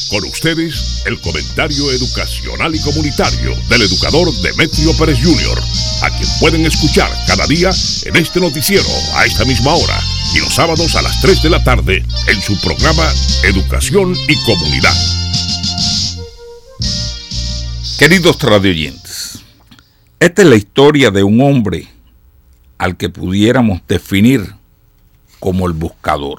Con ustedes, el comentario educacional y comunitario del educador Demetrio Pérez Jr., a quien pueden escuchar cada día en este noticiero a esta misma hora y los sábados a las 3 de la tarde en su programa Educación y Comunidad. Queridos radioyentes, esta es la historia de un hombre al que pudiéramos definir como el buscador.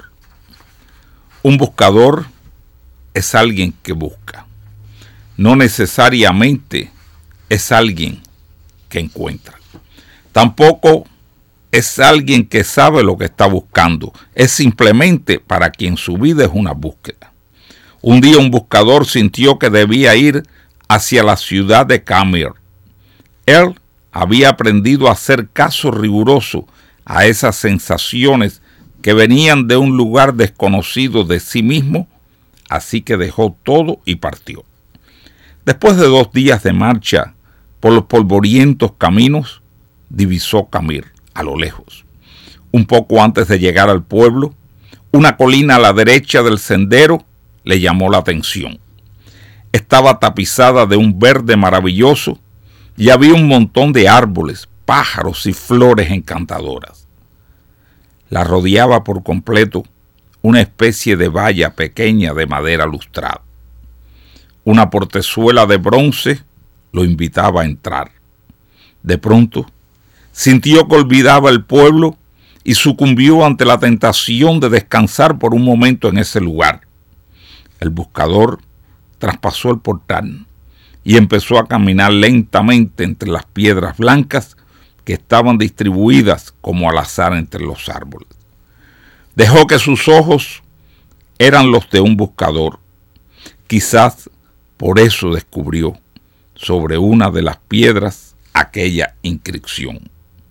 Un buscador es alguien que busca. No necesariamente es alguien que encuentra. Tampoco es alguien que sabe lo que está buscando. Es simplemente para quien su vida es una búsqueda. Un día un buscador sintió que debía ir hacia la ciudad de Khmer. Él había aprendido a hacer caso riguroso a esas sensaciones que venían de un lugar desconocido de sí mismo, así que dejó todo y partió. Después de 2 días de marcha por los polvorientos caminos, divisó Khmer a lo lejos. Un poco antes de llegar al pueblo, una colina a la derecha del sendero le llamó la atención. Estaba tapizada de un verde maravilloso y había un montón de árboles, pájaros y flores encantadoras. La rodeaba por completo una especie de valla pequeña de madera lustrada. Una portezuela de bronce lo invitaba a entrar. De pronto, sintió que olvidaba el pueblo y sucumbió ante la tentación de descansar por un momento en ese lugar. El buscador traspasó el portal y empezó a caminar lentamente entre las piedras blancas que estaban distribuidas como al azar entre los árboles. Dejó que sus ojos eran los de un buscador. Quizás por eso descubrió sobre una de las piedras aquella inscripción.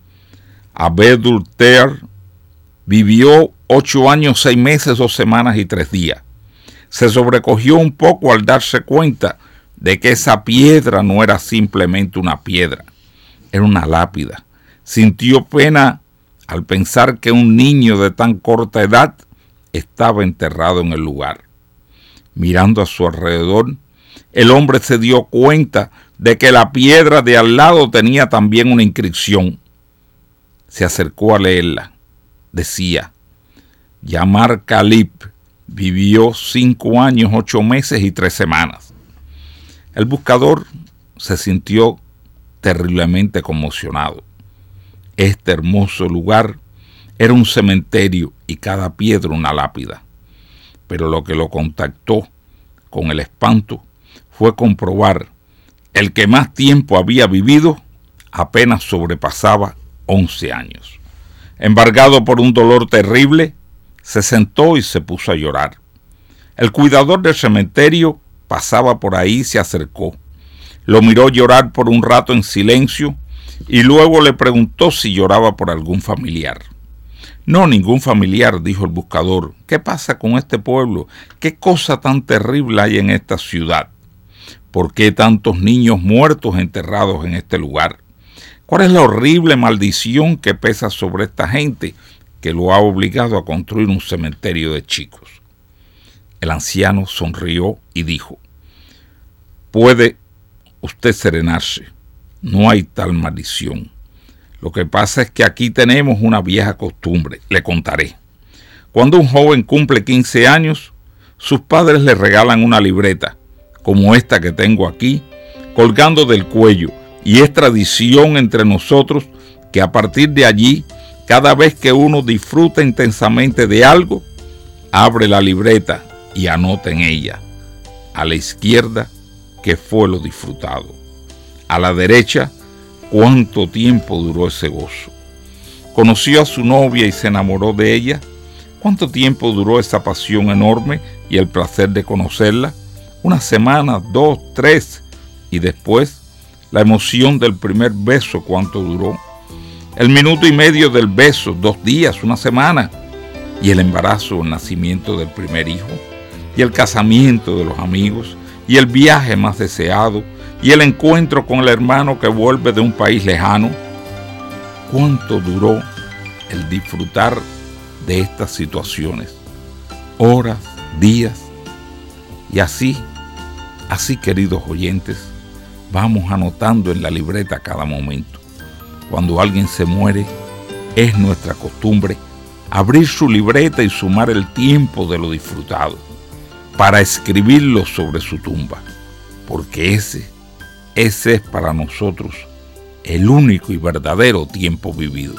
Abedul Ter vivió 8 años, 6 meses, 2 semanas y 3 días. Se sobrecogió un poco al darse cuenta de que esa piedra no era simplemente una piedra, era una lápida. Sintió pena al pensar que un niño de tan corta edad estaba enterrado en el lugar. Mirando a su alrededor, el hombre se dio cuenta de que la piedra de al lado tenía también una inscripción. Se acercó a leerla. Decía: Yamar Khalib vivió 5 años, 8 meses y 3 semanas. El buscador se sintió terriblemente conmocionado. Este hermoso lugar era un cementerio y cada piedra una lápida. Pero lo que lo contactó con el espanto fue comprobar el que más tiempo había vivido apenas sobrepasaba 11 años. Embargado por un dolor terrible, se sentó y se puso a llorar. El cuidador del cementerio pasaba por ahí y se acercó. Lo miró llorar por un rato en silencio y luego le preguntó si lloraba por algún familiar. No, ningún familiar, dijo el buscador. ¿Qué pasa con este pueblo? ¿Qué cosa tan terrible hay en esta ciudad? ¿Por qué tantos niños muertos enterrados en este lugar? ¿Cuál es la horrible maldición que pesa sobre esta gente que lo ha obligado a construir un cementerio de chicos? El anciano sonrió y dijo: puede usted serenarse, no hay tal maldición. Lo que pasa es que aquí tenemos una vieja costumbre, le contaré. Cuando un joven cumple 15 años, sus padres le regalan una libreta, como esta que tengo aquí, colgando del cuello, y es tradición entre nosotros que a partir de allí, cada vez que uno disfruta intensamente de algo, abre la libreta y anota en ella, a la izquierda, qué fue lo disfrutado, a la derecha, cuánto tiempo duró ese gozo. ¿Conoció a su novia y se enamoró de ella? ¿Cuánto tiempo duró esa pasión enorme y el placer de conocerla? 1 semana, 2, 3, y después la emoción del primer beso, ¿cuánto duró? El minuto y medio del beso, 2 días, 1 semana, y el embarazo, el nacimiento del primer hijo, y el casamiento de los amigos, y el viaje más deseado, y el encuentro con el hermano que vuelve de un país lejano. ¿Cuánto duró el disfrutar de estas situaciones? Horas, días. Y así, queridos oyentes, vamos anotando en la libreta cada momento. Cuando alguien se muere, es nuestra costumbre abrir su libreta y sumar el tiempo de lo disfrutado para escribirlo sobre su tumba, porque ese es para nosotros el único y verdadero tiempo vivido.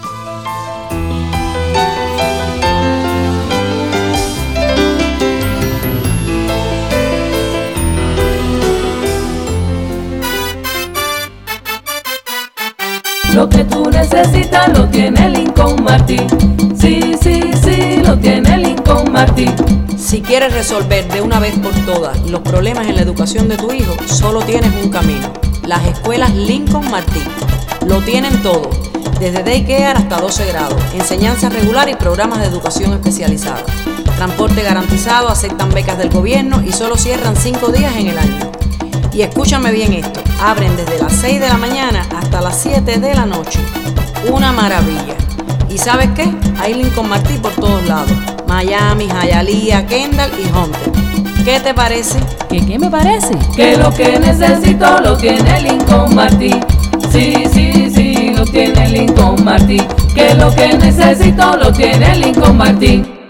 Lo que tú necesitas lo tiene Lincoln Martin. Sí, sí, sí, lo tiene Lincoln Martin. Si quieres resolver de una vez por todas los problemas en la educación de tu hijo, solo tienes un camino: las escuelas Lincoln Martin. Lo tienen todo, desde daycare hasta 12 grados, enseñanza regular y programas de educación especializada. Transporte garantizado, aceptan becas del gobierno y solo cierran 5 días en el año. Y escúchame bien esto, abren desde las 6 de la mañana hasta las 7 de la noche. Una maravilla. ¿Y sabes qué? Hay Lincoln Martin por todos lados: Miami, Hialeah, Kendall y Hunter. ¿Qué te parece? ¿Qué me parece? Que lo que necesito lo tiene Lincoln Martin. Sí, sí, sí, lo tiene Lincoln Martin. Que lo que necesito lo tiene Lincoln Martin.